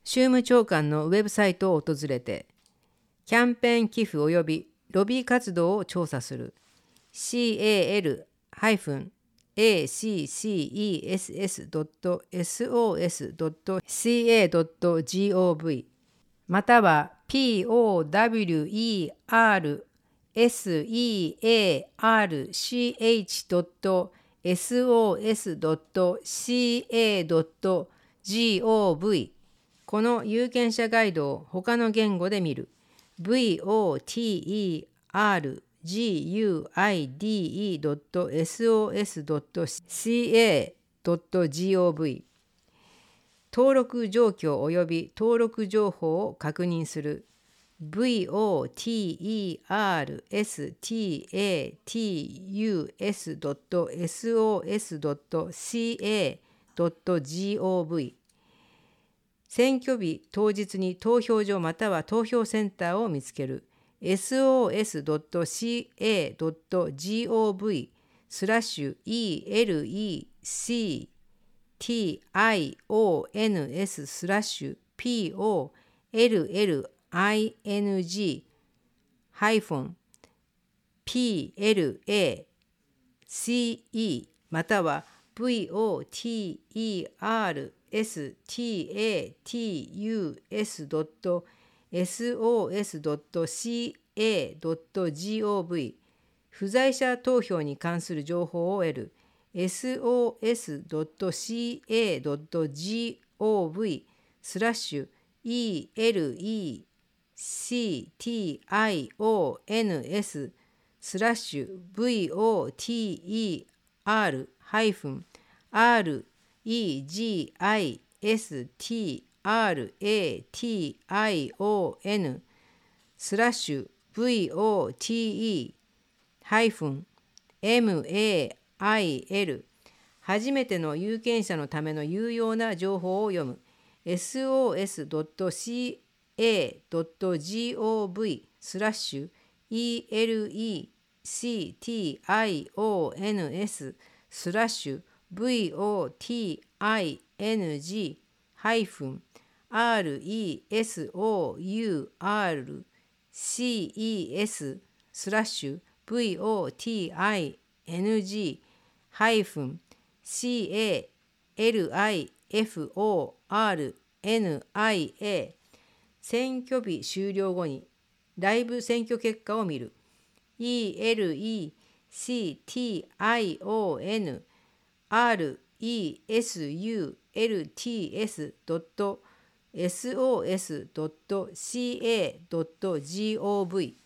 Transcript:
州務長官のウェブサイトを訪れて、キャンペーン寄付及びロビー活動を調査する。cal-access.sos.ca.gov または powersearch.sos.ca.gov この有権者ガイドを他の言語で見る。voterguide.sos.ca.gov 登録状況及び登録情報を確認する。voterstatus.sos.ca.gov 選挙日当日に投票所または投票センターを見つける。sos.tions/tions-PLACE または voterstatus.sos.ca.gov 不在者投票に関する情報を得る。sos.cs.tation-voter-mail 初めての有権者のための有用な情報を読む。sos.cs.tation-voter-california 選挙日終了後にライブ選挙結果を見る。elections.sos.ca.gov